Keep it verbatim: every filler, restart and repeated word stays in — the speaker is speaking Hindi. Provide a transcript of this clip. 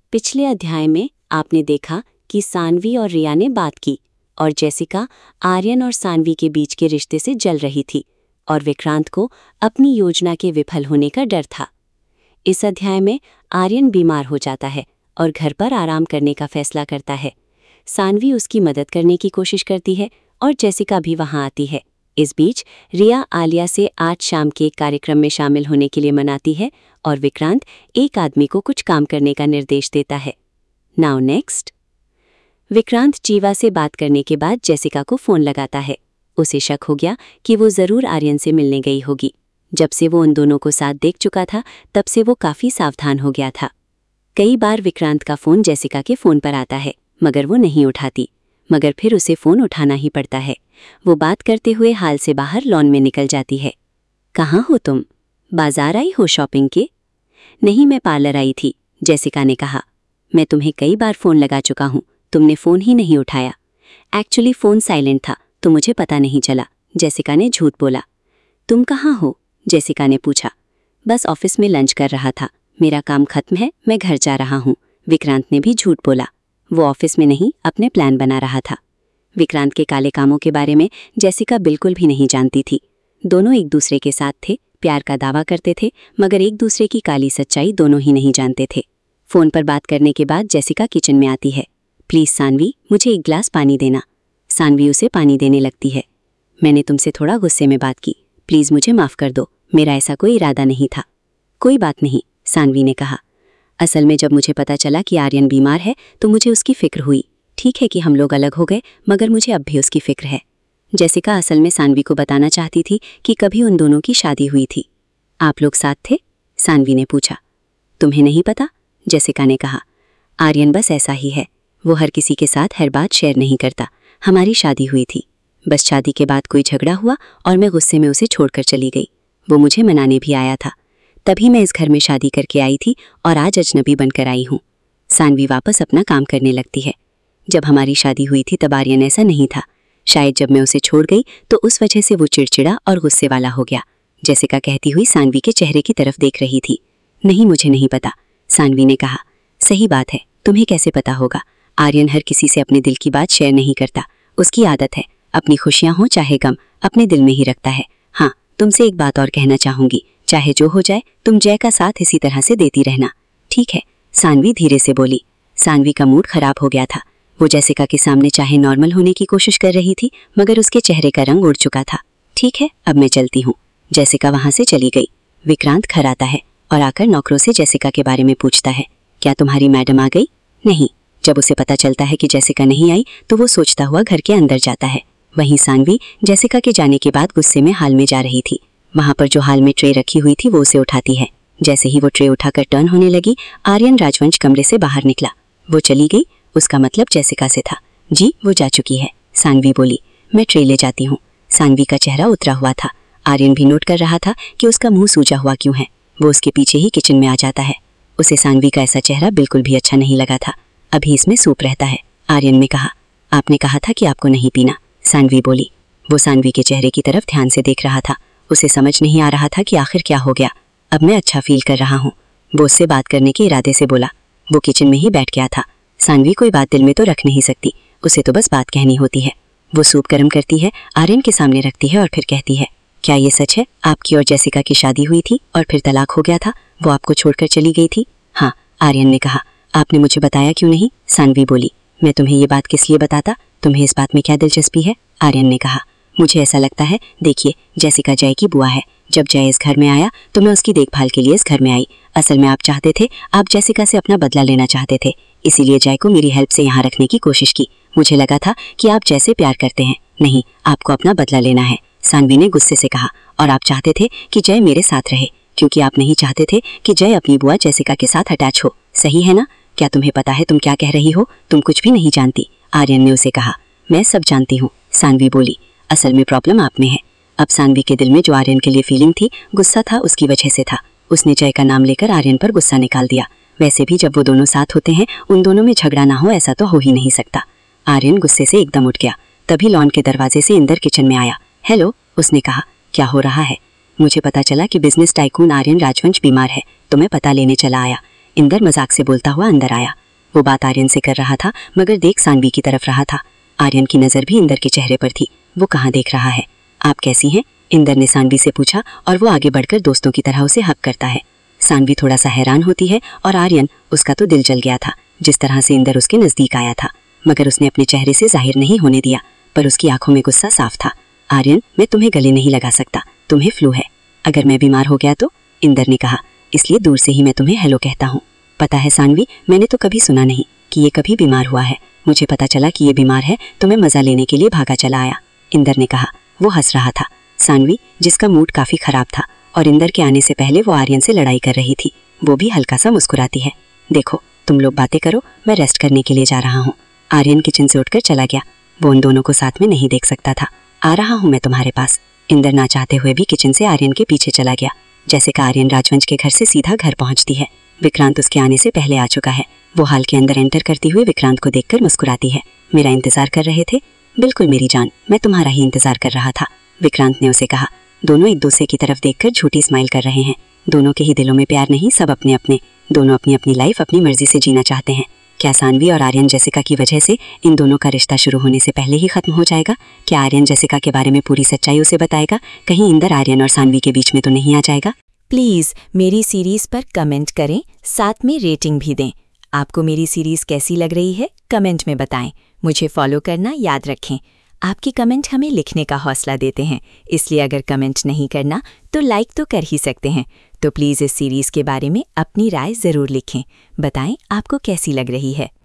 पिछले अध्याय में आपने देखा कि सानवी और रिया ने बात की और जेसिका आर्यन और सानवी के बीच के रिश्ते से जल रही थी और विक्रांत को अपनी योजना के विफल होने का डर था। इस अध्याय में आर्यन बीमार हो जाता है और घर पर आराम करने का फैसला करता है। सानवी उसकी मदद करने की कोशिश करती है और जेसिका भी वहां आती है। इस बीच रिया आलिया से आज शाम के एक कार्यक्रम में शामिल होने के लिए मनाती है और विक्रांत एक आदमी को कुछ काम करने का निर्देश देता है। Now next. विक्रांत जीवा से बात करने के बाद जेसिका को फोन लगाता है। उसे शक हो गया कि वो जरूर आर्यन से मिलने गई होगी। जब से वो उन दोनों को साथ देख चुका था तब से वो काफी सावधान हो गया था। कई बार विक्रांत का फोन जेसिका के फोन पर आता है मगर वो नहीं उठाती, मगर फिर उसे फोन उठाना ही पड़ता है। वो बात करते हुए हाल से बाहर लॉन में निकल जाती है। कहाँ हो तुम? बाजार आई हो शॉपिंग के? नहीं, मैं पार्लर आई थी, जेसिका ने कहा। मैं तुम्हें कई बार फोन लगा चुका हूँ, तुमने फोन ही नहीं उठाया। एक्चुअली फोन साइलेंट था तो मुझे पता नहीं चला, जेसिका ने झूठ बोला। तुम कहाँ हो? जेसिका ने पूछा। बस ऑफिस में लंच कर रहा था, मेरा काम खत्म है, मैं घर जा रहा हूँ, विक्रांत ने भी झूठ बोला। वो ऑफिस में नहीं, अपने प्लान बना रहा था। विक्रांत के काले कामों के बारे में जेसिका बिल्कुल भी नहीं जानती थी। दोनों एक दूसरे के साथ थे, प्यार का दावा करते थे, मगर एक दूसरे की काली सच्चाई दोनों ही नहीं जानते थे। फोन पर बात करने के बाद जेसिका किचन में आती है। प्लीज सानवी, मुझे एक गिलास पानी देना। सानवी उसे पानी देने लगती है। मैंने तुमसे थोड़ा गुस्से में बात की, प्लीज मुझे माफ कर दो, मेरा ऐसा कोई इरादा नहीं था। कोई बात नहीं, सानवी ने कहा। असल में जब मुझे पता चला कि आर्यन बीमार है तो मुझे उसकी फिक्र हुई। ठीक है कि हम लोग अलग हो गए, मगर मुझे अब भी उसकी फिक्र है। जेसिका असल में सानवी को बताना चाहती थी कि कभी उन दोनों की शादी हुई थी। आप लोग साथ थे? सानवी ने पूछा। तुम्हें नहीं पता? जेसिका ने कहा। आर्यन बस ऐसा ही है, वो हर किसी के साथ हर बात शेयर नहीं करता। हमारी शादी हुई थी, बस शादी के बाद कोई झगड़ा हुआ और मैं गुस्से में उसे छोड़कर चली गई। वो मुझे मनाने भी आया था, तभी मैं इस घर में शादी करके आई थी और आज अजनबी बनकर आई हूँ। सानवी वापस अपना काम करने लगती है। जब हमारी शादी हुई थी तब आर्यन ऐसा नहीं था। शायद जब मैं उसे छोड़ गई तो उस वजह से वो चिड़चिड़ा और गुस्से वाला हो गया। जेसिका कहती हुई सानवी के चेहरे की तरफ देख रही थी। नहीं, मुझे नहीं पता, सानवी ने कहा। सही बात है, तुम्हें कैसे पता होगा? आर्यन हर किसी से अपने दिल की बात शेयर नहीं करता, उसकी आदत है। अपनी खुशियां हो चाहे गम, अपने दिल में ही रखता है। हाँ, तुमसे एक बात और कहना चाहूंगी, चाहे जो हो जाए तुम जय का साथ इसी तरह से देती रहना, ठीक है? सानवी धीरे से बोली। सानवी का मूड खराब हो गया था। वो जेसिका के सामने चाहे नॉर्मल होने की कोशिश कर रही थी, मगर उसके चेहरे का रंग उड़ चुका था। ठीक है, अब मैं चलती हूँ। जेसिका वहां से चली गई। विक्रांत घर आता है और आकर नौकरों से जेसिका के बारे में पूछता है। क्या तुम्हारी मैडम आ गई? नहीं। जब उसे पता चलता है कि जेसिका नहीं आई तो वो सोचता हुआ घर के अंदर जाता है। वहीं सानवी जेसिका के जाने के बाद गुस्से में हाल में जा रही थी। वहां पर जो हाल में ट्रे रखी हुई थी वो उसे उठाती है। जैसे ही वो ट्रे उठाकर टर्न होने लगी, आर्यन राजवंश कमरे से बाहर निकला। वो चली गई, उसका मतलब जेसिका से था। जी, वो जा चुकी है, सानवी बोली। मैं ट्रे ले जाती हूँ। सानवी का चेहरा उतरा हुआ था। आर्यन भी नोट कर रहा था कि उसका मुंह सूजा हुआ क्यों है। वो उसके पीछे ही किचन में आ जाता है। उसे सानवी का ऐसा चेहरा बिल्कुल भी अच्छा नहीं लगा था। अभी इसमें सूप रहता है, आर्यन ने कहा। आपने कहा था कि आपको नहीं पीना, सानवी बोली। वो सानवी के चेहरे की तरफ ध्यान से देख रहा था। उसे समझ नहीं आ रहा था कि आखिर क्या हो गया। अब मैं अच्छा फील कर रहा हूँ, वो उससे बात करने के इरादे से बोला। वो किचन में ही बैठ गया था। सानवी कोई बात दिल में तो रख नहीं सकती, उसे तो बस बात कहनी होती है। वो सूप गर्म करती है, आर्यन के सामने रखती है और फिर कहती है, क्या ये सच है? आपकी और जेसिका की शादी हुई थी और फिर तलाक हो गया था, वो आपको छोड़कर चली गई थी? हाँ, आर्यन ने कहा। आपने मुझे बताया क्यों नहीं? सानवी बोली। मैं तुम्हें ये बात किस लिए बताता? तुम्हें इस बात में क्या दिलचस्पी है? आर्यन ने कहा। मुझे ऐसा लगता है, देखिए, जेसिका जय की बुआ है। जब जय इस घर में आया तो मैं उसकी देखभाल के लिए इस घर में आई। असल में आप चाहते थे, आप जेसिका से अपना बदला लेना चाहते थे, इसीलिए जय को मेरी हेल्प से यहाँ रखने की कोशिश की। मुझे लगा था कि आप जय से प्यार करते हैं। नहीं, आपको अपना बदला लेना है, सानवी ने गुस्से से कहा। और आप चाहते थे कि जय मेरे साथ रहे, क्योंकि आप नहीं चाहते थे कि जय अपनी बुआ जेसिका के साथ अटैच हो, सही है ना? क्या तुम्हें पता है तुम क्या कह रही हो? तुम कुछ भी नहीं जानती, आर्यन ने उसे कहा। मैं सब जानती हूँ, सानवी बोली। असल में प्रॉब्लम आप में है। अब सानवी के दिल में जो आर्यन के लिए फीलिंग थी, गुस्सा था, उसकी वजह से था। उसने जय का नाम लेकर आर्यन पर गुस्सा निकाल दिया। वैसे भी जब वो दोनों साथ होते हैं, उन दोनों में झगड़ा ना हो ऐसा तो हो ही नहीं सकता। आर्यन गुस्से से एकदम उठ गया। तभी लॉन के दरवाजे से इंदर किचन में आया। हेलो, उसने कहा। क्या हो रहा है? मुझे पता चला कि बिजनेस टाइकून आर्यन राजवंश बीमार है, तो मैं पता लेने चला आया। इंदर मजाक से बोलता हुआ अंदर आया। वो बात आर्यन से कर रहा था मगर देख सानवी की तरफ रहा था। आर्यन की नज़र भी इंदर के चेहरे पर थी। वो कहाँ देख रहा है? आप कैसी हैं? इंदर ने सानवी से पूछा और वो आगे बढ़कर दोस्तों की तरह उसे हक करता है। सानवी थोड़ा सा हैरान होती है और आर्यन, उसका तो दिल जल गया था जिस तरह से इंदर उसके नज़दीक आया था, मगर उसने अपने चेहरे से जाहिर नहीं होने दिया, पर उसकी आंखों में गुस्सा साफ था। आर्यन, मैं तुम्हें गले नहीं लगा सकता, तुम्हें फ्लू है। अगर मैं बीमार हो गया तो? इंदर ने कहा, इसलिए दूर से ही मैं तुम्हें हेलो कहता हूँ। पता है सानवी, मैंने तो कभी सुना नहीं कि ये कभी बीमार हुआ है। मुझे पता चला कि ये बीमार है तो मैं मज़ा लेने के लिए भागा चला आया, इंदर ने कहा। वो हंस रहा था। सानवी, जिसका मूड काफ़ी ख़राब था और इंदर के आने से पहले वो आर्यन से लड़ाई कर रही थी, वो भी हल्का सा मुस्कुराती है। देखो, तुम लोग बातें करो, मैं रेस्ट करने के लिए जा रहा हूँ। आर्यन किचन से उठकर चला गया। वो उन दोनों को साथ में नहीं देख सकता था। आ रहा हूँ मैं तुम्हारे पास। इंदर ना चाहते हुए भी किचन से आर्यन के पीछे चला गया। जैसे कि आर्यन राजवंश के घर से सीधा घर पहुँचती है। विक्रांत उसके आने से पहले आ चुका है। वो हाल के अंदर एंटर करती हुई विक्रांत को देखकर मुस्कुराती है। मेरा इंतजार कर रहे थे? बिल्कुल मेरी जान, मैं तुम्हारा ही इंतजार कर रहा था, विक्रांत ने उसे कहा। दोनों एक दूसरे की तरफ देखकर झूठी स्माइल कर रहे हैं। दोनों के ही दिलों में प्यार नहीं, सब अपने अपने। दोनों अपनी अपनी लाइफ अपनी मर्जी से जीना चाहते हैं। क्या सानवी और आर्यन जेसिका की वजह से इन दोनों का रिश्ता शुरू होने से पहले ही खत्म हो जाएगा? क्या आर्यन जेसिका के बारे में पूरी सच्चाई उसे बताएगा? कहीं इंदर आर्यन और सानवी के बीच में तो नहीं आ जाएगा? प्लीज़ मेरी सीरीज़ पर कमेंट करें, साथ में रेटिंग भी दें। आपको मेरी सीरीज़ कैसी लग रही है कमेंट में बताएं। मुझे फॉलो करना याद रखें। आपकी कमेंट हमें लिखने का हौसला देते हैं, इसलिए अगर कमेंट नहीं करना तो लाइक तो कर ही सकते हैं। तो प्लीज़ इस सीरीज़ के बारे में अपनी राय ज़रूर लिखें। बताएं आपको कैसी लग रही है।